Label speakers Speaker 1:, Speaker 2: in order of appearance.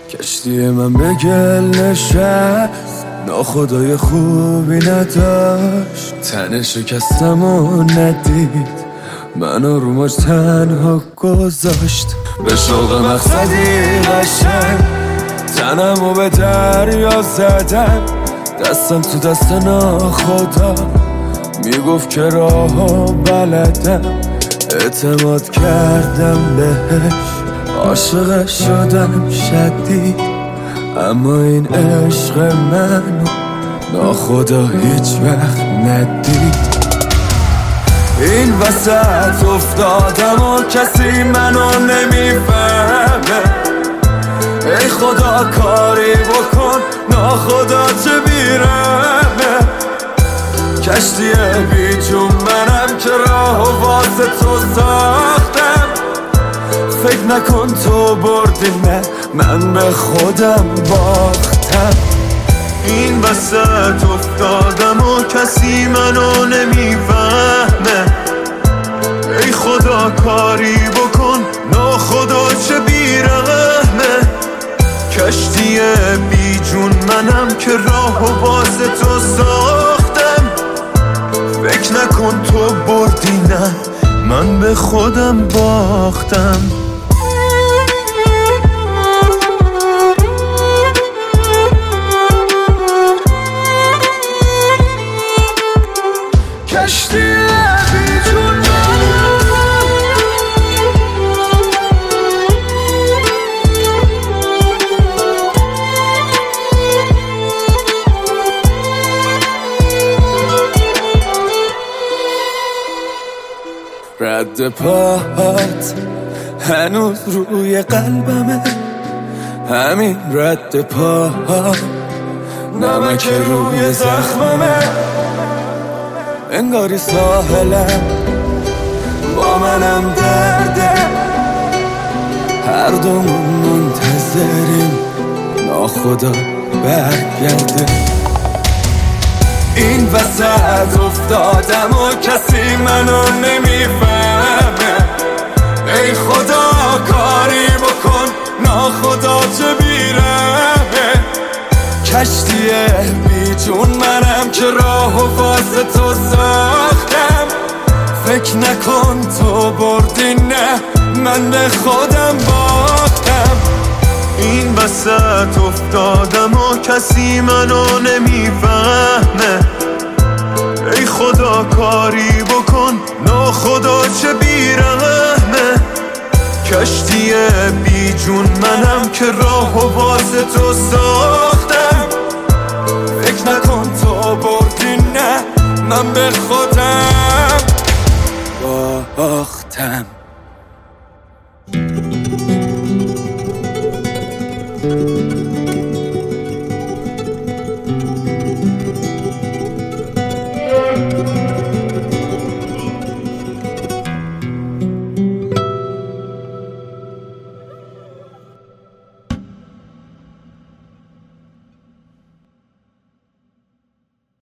Speaker 1: کشتی من به گل نشست، ناخدای خوبی نداشت، تن شکستم و ندید، منو رو موج تنها گذاشت. به شوق مقصدی قشنگ تنمو به دریا زدم، دستم تو دست ناخدا میگفت که راهو بلدم. اعتماد کردم بهش، عاشقش شدم شدید، اما این عشق منو ناخدا هیچ وقت ندید. این وسط افتادم و کسی منو نمیفهمه، ای خدا کاری بکن ناخدا چه بیرمه. کشتی بی جون منم که راهو واسه تو ساختم، فکر نکن تو بردی، نه من به خودم باختم. این وسط افتادم و کسی منو نمیفهمه، ای خدا کاری بکن ناخدا چه بیرحمه. کشتی بی جون منم که راهو واسه تو ساختم، فکر نکن تو بردی، نه من به خودم باختم. کشتی بی جون رد پاهات هنوز روی قلبمه، همین رد پاها نمک روی زخممه. انگاری ساحلم با منم درده، هر دومون منتظریم ناخدا برگرده. این وسط افتادم و کسی منو نمیفهمه، ای خدا کاری بکن ناخدا چه بیرمه. کشتی بی جون منم که راهو واسه تو ساختم، فکر نکن تو بردی، نه من به خودم باختم. این وسط افتادم و کسی منو نمیفهمه، ای خدا کاری بکن ناخدا چه بیرحمه. کشتی بی جون منم که راهو واسه تو ساختم، فکر نکن تو بردی، نه من به خودم باختم.